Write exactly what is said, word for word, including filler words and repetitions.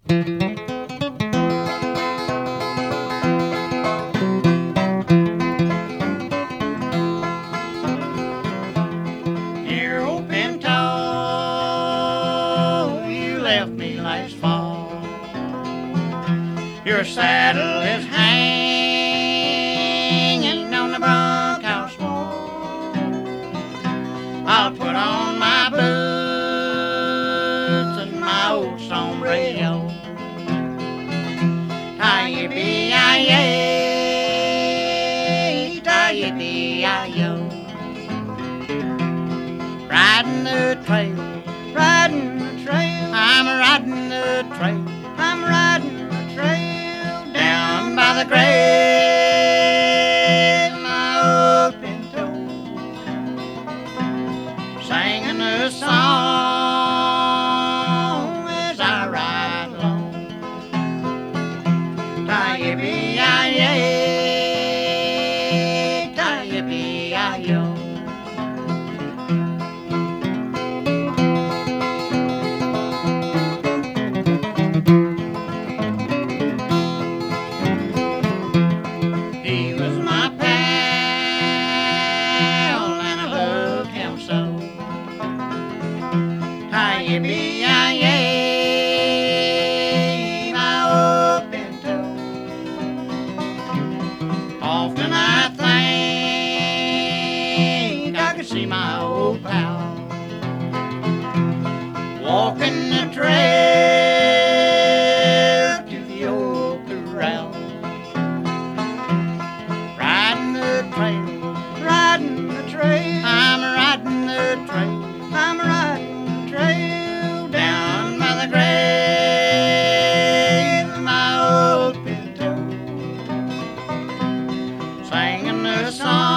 Dear old Pinto, you left me last fall. Your saddle is hanging on the bunkhouse wall. I'll put on my boots and my old sombrero. Tie-yi-bi-yi-yi, tie-yi-bi-yi-yo. Riding the trail, riding the trail. I'm riding the trail, I'm riding the trail. Down by the grave, my old Pinto, singing a song as I ride along. Tie-yi-bi-yi-yi, tie-yi-bi-yi-yo. He was my pal and I loved him so. Tie-yi-bi-yi-yi, my old Pinto. Often I think I could see my old pal walking the trail to the old corral. Riding the trail, riding the trail. I'm riding the trail, I'm riding the trail. Down by the grave of my old Pinto, singing the song